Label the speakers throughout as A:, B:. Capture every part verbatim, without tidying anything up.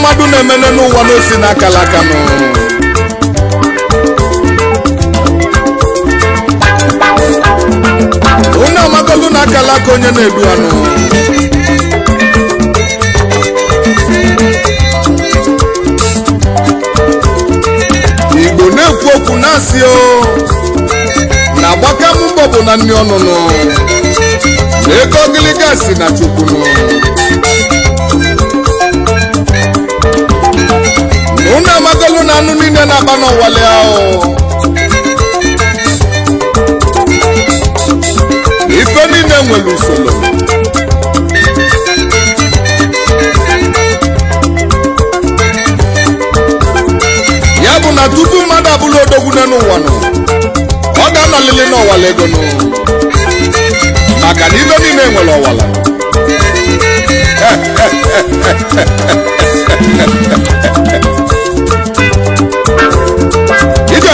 A: mmadụ na-emene n'ụwa n'osi n'akala aka nụ unu amagolu n'akala aka onye na-edu anụ Igbo na-ekwu okwu na-asị o na agbaka mbọ bụ na nni ọnụnụ na ego ogiliga si na chukwunu unu amagolu na anụ niile na-agba n'ọwale ahụ ife niile nwere usoro ya bụ na tupu mmadụ abụrụ odogwu n'ụwa nọ ọ ga-anọlili n'ọwala ego nụ maka na ife niile nwere ọwala ije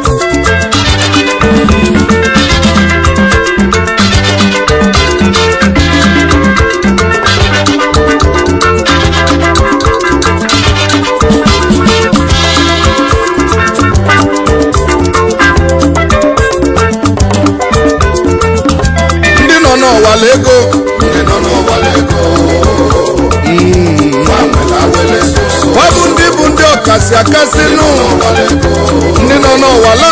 A: n'ọwala ego ndị nọ n'ọwala ego ọ bụ ndị bụ ndị ọkasị akasị nụ ndị nọ n'ọwala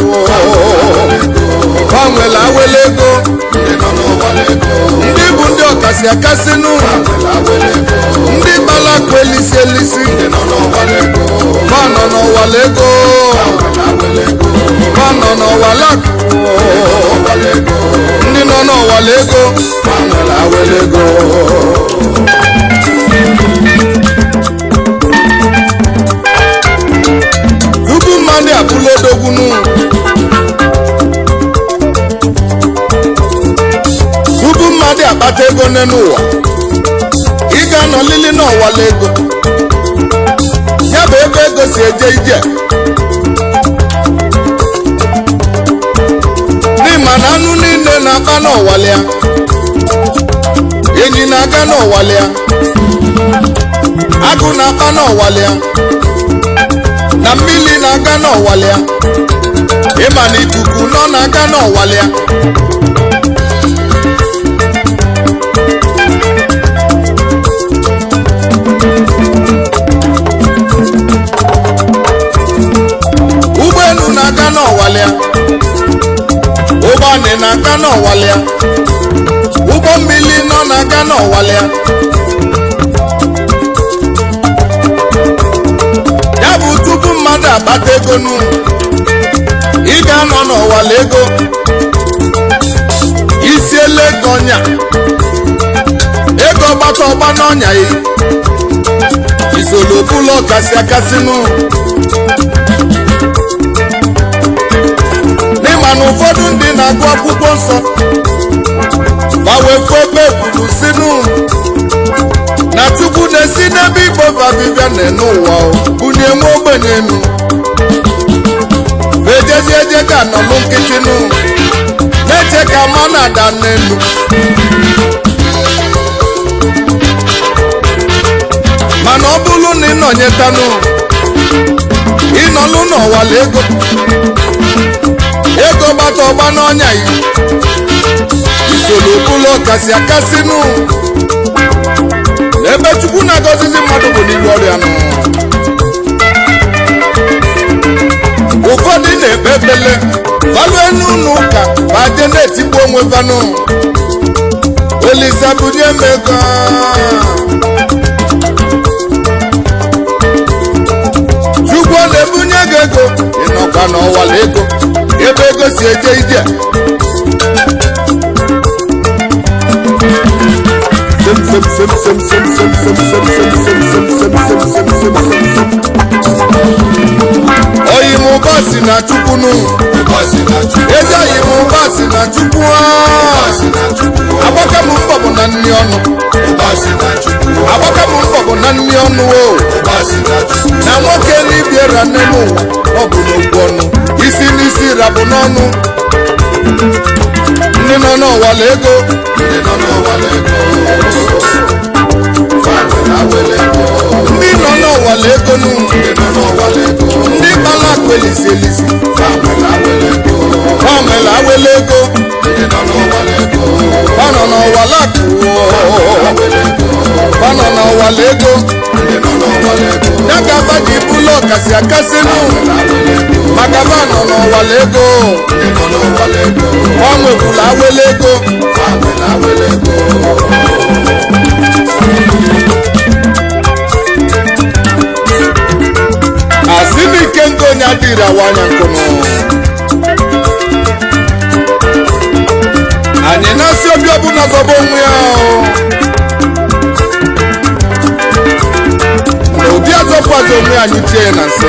A: ọ nwere awele ego ndị bụ ndị ọkasị akasị nụ ndị gbalakwa elisi elisi ma nọ n'ọwala ego ma nọ n'ọwala ndị nọ n'ọwala ego ma nwere awele ego tupu mmadụ abụla odogwunu tupu mmadụ akpata ego n'ụwa ị ga-anọlili n'ọwala ego ya bụ ebe ego si eje ije n'ịma na anụ niile na-akpa n'ọwala ya enyi na-aga n'ọwala ya agụ na-akpa n'ọwala ya na mmiri na-aga n'ọwala ya ịma na ikuku nọ na-aga n'ọwala ya ụgbọelu na-aga n'ọwala ya ụgbọanị na-aga n'ọwala ya ụgbọ mmiri nọ na-aga n'ọwala ya ya bụ tupu mmadụ akpata ego nụ ị ga-anọ n'ọwala ego isi ele ego ọnya ego gbata ọgba n'ọnya ya isolo bụlọ kasị akasị nụ n'ịma na ụfọdụ ndị na-agụ akwụkwọ nsọ gbawefe obe kwuru sinụ na Chukwu na-esi n'ebe Igbo babibịa na-ene ụwa bunye nwe ogbenye enu ejejeje ga nọlụ nkịtị nụ na-eche ka ma na-ada n'elu mana ọ bụrụ na ịnọnyetanụ ịnọlụ n'ọwala ego ego gbata ọgba n'ọnya yi isoro bụlụ ọkasị akasị nụ ebe Chukwu na-agọzizi mmadụ bụ n'iru ọrịa nụ ụfọdụ na-ekpe ekpele valụ enu n'ụka baje na-etigbu onwe vanụ Olisa bunye m ego Chukwu na-ebunye gị ego ịnọkwa n'ọwala ego ebe ego si eje ije oyi m ụba si na Chukwu nụ eze oyi m ụba si na Chukwu agbaka m mbọ bụ na nni ọnụ agbaka m mbọ bụ na nni ọnụ o na nwoke n'ibiera nne m ụwa ọ bụ n'okwu ọnụ isi n'isi rabụ n'ọnụ ndị nọ n'ọwala ego ndị nọ n'ọwala ego ndị nọ n'ụwa ego nu ndị kpala akụ elisi elisi ha nwere awele ego ha nọ n'ụwa lakụ ha nọ n'ụwa ego ya ka aba ji bụlụ ọkasị akasị nụ maka ba nọ n'ụwa ego ha nwekwula awele ego asị na ike nke onye adịrị awanya nkụnụ anyị na-asị obi ọbụla zọba onwe ya na obi azọpụazị onwe anyị tie na nsị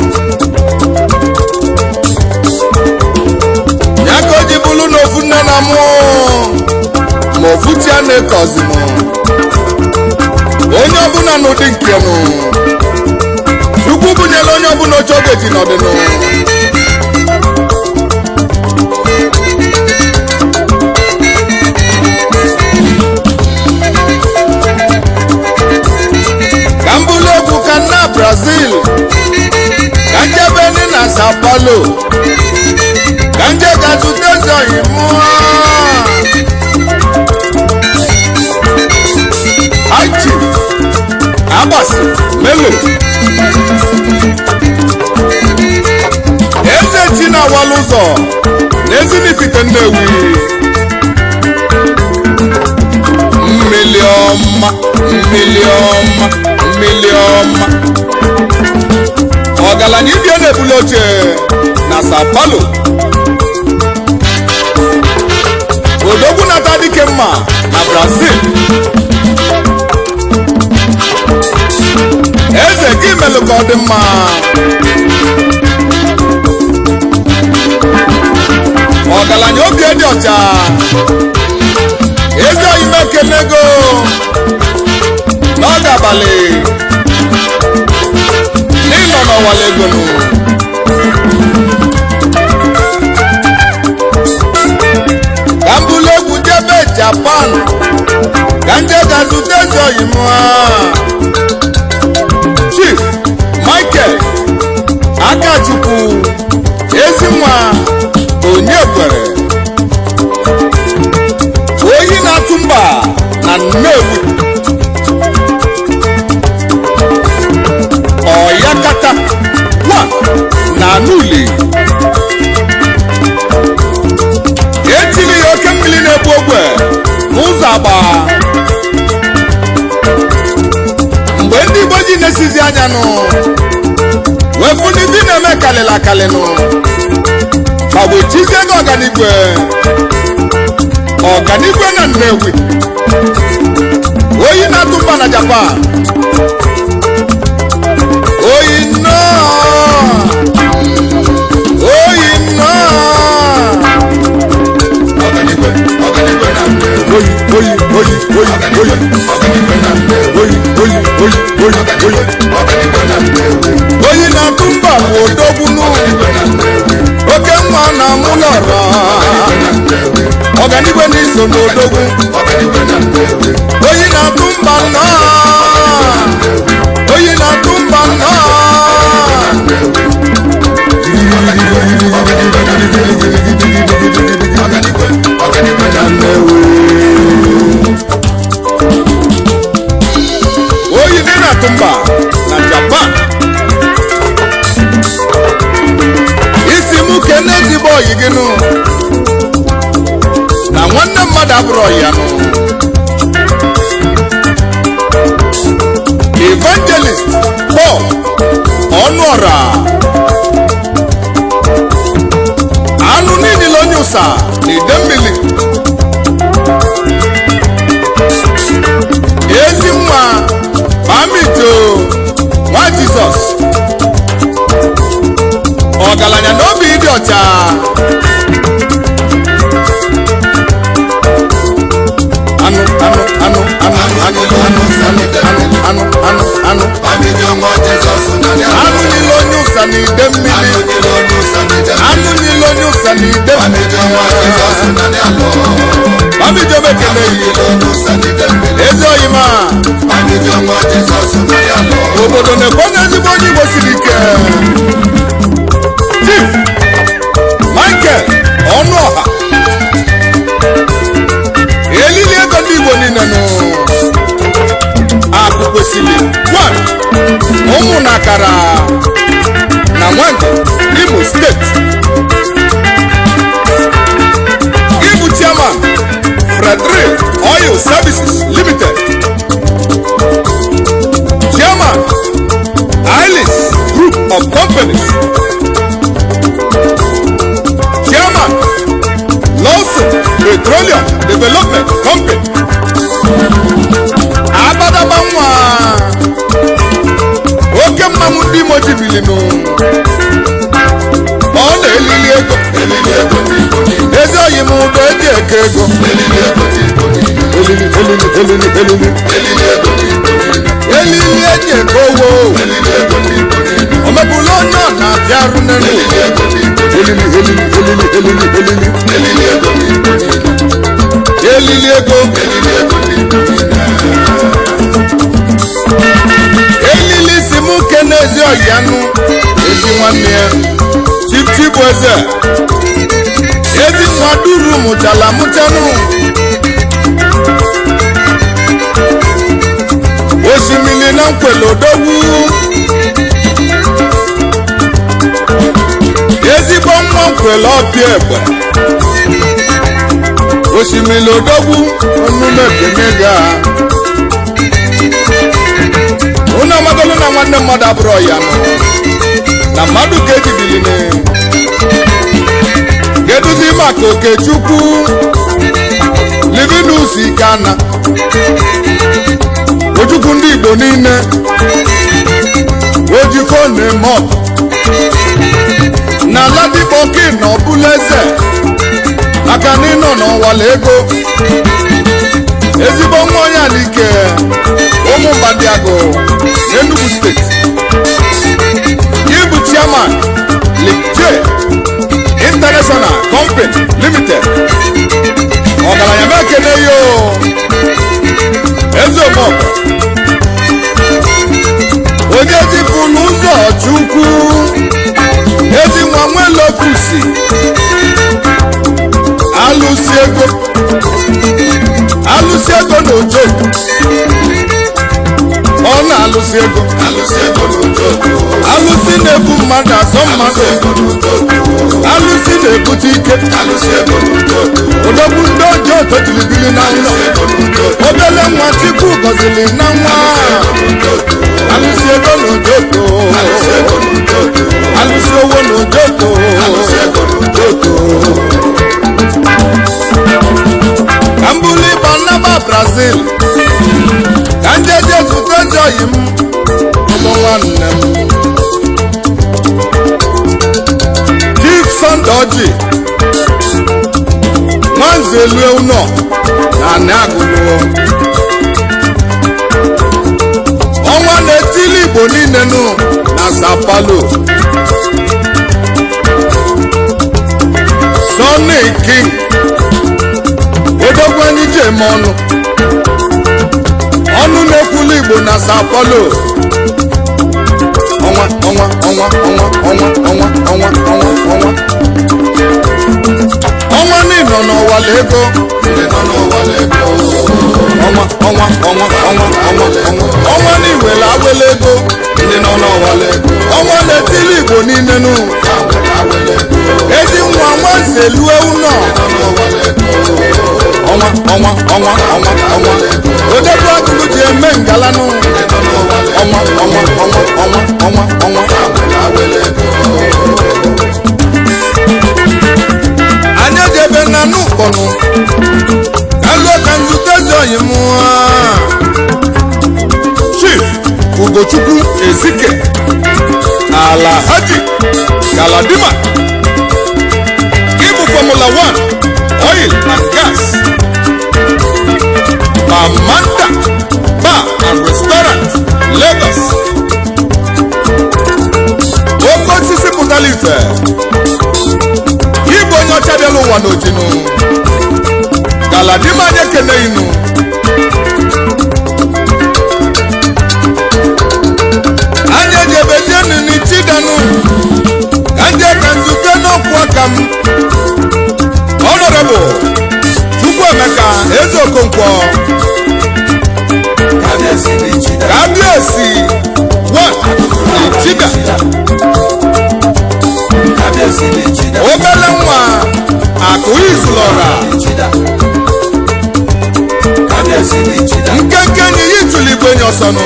A: ya ka o ji bụrụ na ofu nne na mụ ma ofu tia na-ekọzi m onye ọbụla n'ụdị nke m Chukwu bunyela onye ọbụla oche oge ji n'ọdịnụ ka m bụrụ okwu ka nna Brazil ka njebe ndị na Sao Paulo ka nje ga zute ezoghị mụọ Haiti agbasi melo eze chi na-awala ụzọ n'Ezinifite Nnewi mmili ọma mmili ọma mmili ọma ọgaranya ibie na-ebuli oche na Sao Paulo odogwu nata dike mma na Brazil eze gị melụ ka ọ dị mma ọgaranya obi dị ọcha ezi oyime ekele ego n'oge abalị n'ịnọ n'ọwala ego nụ ka m bụrụ egwu jebe Japan ka nje ga zute ezi oyime Chief Michael Akachukwu Ezinwa onye kwere oyi na-atụ mba na Nnewi ọyakata wa na Anuli etiri ya oke mmiri na-ebu ogwe n'ụzọ agba mgbe ndị Igbo ji na-esizi anya nụ wefu ndị na-eme kalịla akalị nụ ma wee chizie ego ọganigwe ọganigwe na Nnewi oyi na-atụ mba na Japan oyi nnọọ oyi nnọọ ọganigwe ọganigwe na Nnewi oyi oyi oyi oyi oyi ọganigwe na Nnewi oyi oyi oyi oyi oyi ọganigwe na Nnewi oyi na-atụ mba odogwunu oke nwa na mụlọrọ ọganigwe n'iso n'odogwu oyi na-atụ mba nnọọ oyi na-atụ mba nnọọ oyi dị na-atụ mba na Japan isi mụ kene ezigbo oyi gị nụ na nwanne mmadụ abụrụ oyi ya nụ Evangelist Paul Ọnụọra anụ niile onye ụsa na ide mmiri ezi nwa Bamito nwa Jizọs ọgaranya n'obi ịdị ọcha anụ anụ anụ anụ anụ anụ anụ anụ anụ anụ anụ niile onye ụsa na ide mmiri anụ niile onye ụsa na ide mmiri Bamito bekele yi ezi oyima obodo na nekwa n'ezigbo onye Igbo siri ike Chief Michael Ọnụọha elili ego ndị Igbo niile nụ akụ kwesịrị one ụmụ nakara na Nwange Imo steeti Ibu Chairman Frederick Oil Services Limited Chairman Ailis Group of Companies Chairman Lawson Petroleum Development Company Abadabanwa oke mmanwụ ndị Imo jibilinu ọ na-elili ego ezi oyi m ụdọ eji eke ego elili elili elili elili elili eji eke owo omebụla onye ọ na-abịarụ n'elu elili elili elili elili elili elili ego elili si mụ ke n'ezi oyi anụ ezi nwanne ya Chief bụ eze ezi nwa duru mụchala mụchanụ osimiri na nkwele odogwu ezigbo nwa nkwele ọpịa egbe osimiri odogwu ọnụme kene ga ụnụ amagolu na nwanne mmadụ abụrụ ya nọ na mmadụ ka ejibiline keduzi maka Okechukwu Livinus Ikana Ojukwu ndị Igbo niile ojikọ na-eme ọkụ na Ladipoki na Ọbụleze maka na ịnọ n'ọwala ego ezigbo nwa onye alike ụmụ Mbadiago Enugu steeti Ibu Chairman J International Company Limited ọgaranya m ekene yo Ezeomogo onye jipụrụ ụzọ Chukwu ezi nwa Nwelokusi alụsi ego alụsi ego na ojo ọ na-alụsi ego alụsi na-ebu mmadụ asọ mmadụ alụsi na-ebute ike odogwu ndị ọjọọ tochiribili na nwa obele nwa Chukwu gọziri na nwa alụsi ego na ojoto alụsi owo na ojoto ka mbuli ịba nnaba Brazil ka njeje zute joyi m ụmụ nwanne m Chief Sunday Oji Nwanze Elue Ụnọ na Anịagụlụ ọnwa na-etili Igbo niile nụ na Sao Paulo Sonny King odogwu anyị ji eme ọnụ ọnụ na-ekwulu Igbo na Sao Paulo ọnwa ọnwa ọnwa ọnwa ọnwa ọnwa ọnwa ọnwa ọnwa ọnwa n'ịnọ n'ọwala ego ọnwa ọnwa ọnwa ọnwa ọnwa ọnwa n'iwere awele ego ọnwa na-etili Igbo niile nụ ezi nwa Nwanze Elue Ụnọ ọnwa ọnwa ọnwa ọnwa ọnwa odogwu agụlụ ji eme ngalanụ ọnwa ọnwa ọnwa ọnwa ọnwa ọnwa anya jebe na n'ụkpọnụ alụ ka nzute zoyi m Chief Ugochukwu Ezike Alhaji Galadima Ibu Formula one Oil and Gas Amanda Bar and Restaurant Lagos Oko osisi pụtara ife Igbo onye ọcha bịala ụwa n'ojinu Galadima anyị ekene inu Emeka Ezeokonkwo Kabiesi one Ichida obele nwa akụ izulọra nkenke n'iyi tụlụ igwe nyọsọnụ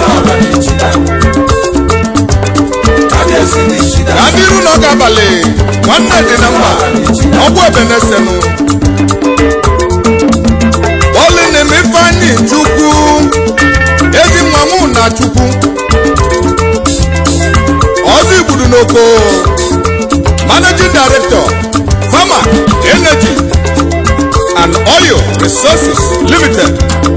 A: adịrụ n'oge abalị nwanne dị na mma ọgwụ ebenesenụ Ọlịnịm Ifeanyị Chukwu ezi mmanwụ na Chukwu ọzọ igbudu n'oko Managing Director Farmer Energy and Oil Resources Limited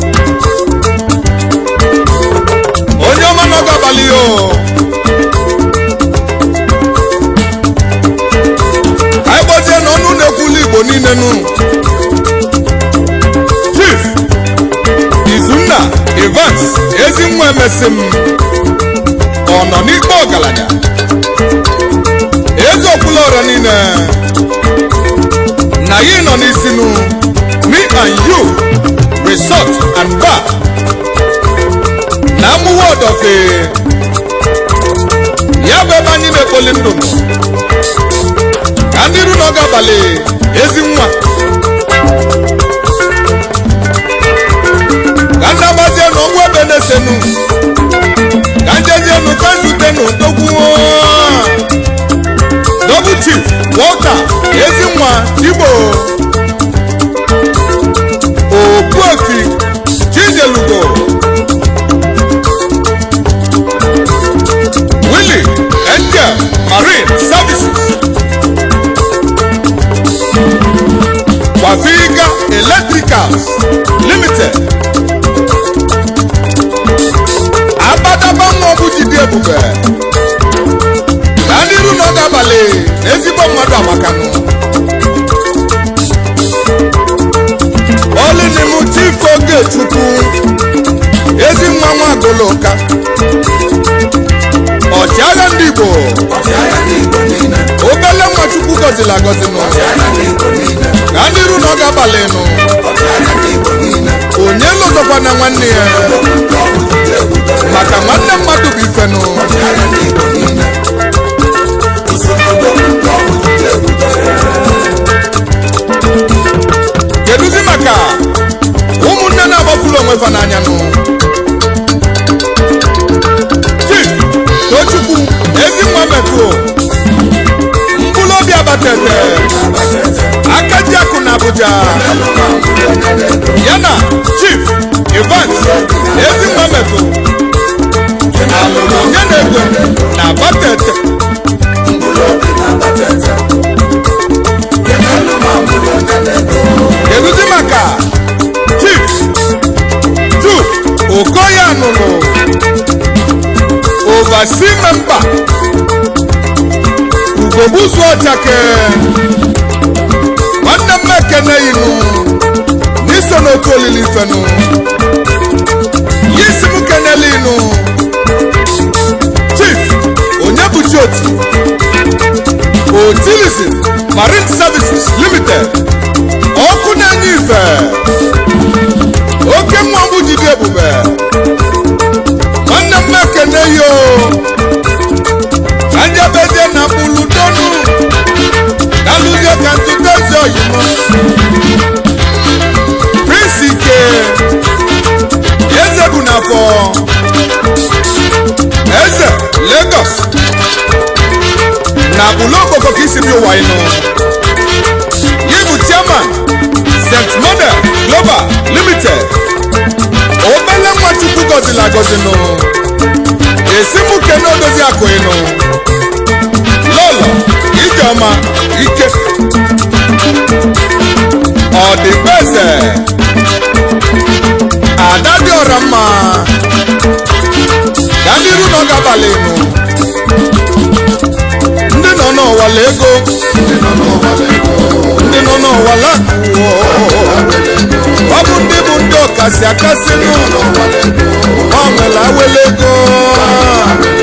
A: onye ọma n'oge abalị yo anyị gbozie na ọnụ na-ekwulu Igbo niile nụ Chief Izunna Evans Ezinwa Emesim ọ nọ n'ikpe ọgaranya eze okwulọra niile na yi nọ n'isinu Me and You Resort and Bar na amụwa ọdọfe ya bụ ebe anyị na-ekpoli ndụ ka ndị ru n'oge abalị ezi nwa ka ndị agbazie n'ọgwụ ebe na-esenu ka njezienu ka nzutenu dogwuo Double Chief Walter Ezinwa Igbo Obuefi Chijelugo Willie Angel Marine Services Wafiga Electricals Limited Abadaba Mwobu Jide Ebube Nadiru n'oge abalị ezigbo mmadụ amakanụ Ọlịnịm Chief Ogechukwu ezi nwa nwa Agụlụka ọchịagha ndị Igbo obele nwa Chukwu gọzila agọzi nụ ka ndị ru n'oge abalị nụ onye lụzọkwa na nwanne ya maka nwanne mmadụ bụ ife nụ keduzi maka ụmụnne na-agbapụrụ onwe fa n'anya nụ Chief Tochukwu Ezinwa Metro mkpụrụ obi Abatete Akajiakụ na Abuja yana Chief Evans Ezinwa Metro alụrụ onye na-egwe na Abatete keduzi maka Chief Chief Okoya nụrụ Oversea Member Ugogbuzu Ọchake nwanne m ekene yinụ n'iso n'otu olili ifenụ yisi m kenele inụ Chief Onyebuchi Oti Otilisi Marine Services Limited ọkụ na-enye ife oke mmụọ Jide Ebube nwanne m ekene yo ka njebezie na mkpụrụ donu ka lụzie ka ntụtezi oyimo Prince Ike eze bụ n'afọ eze Lagos na ụlọ okpoko ka isi bi ụwa ịnụ Yibu Chairman Saint Model Global Limited obele nwa Chukwu gọzila agọzi nụ esimu kene odozi akụ ịnụ Lolo Ijeọma Ike Ọdịbeze Ada dị ọra mma ka ndị ru n'oge abalị nụ ndị nọ n'ọwala ego ndị nọ n'ọwala ọ bụ ndị bụ ndị ọkasị akasị nụ ọ nwere awele ego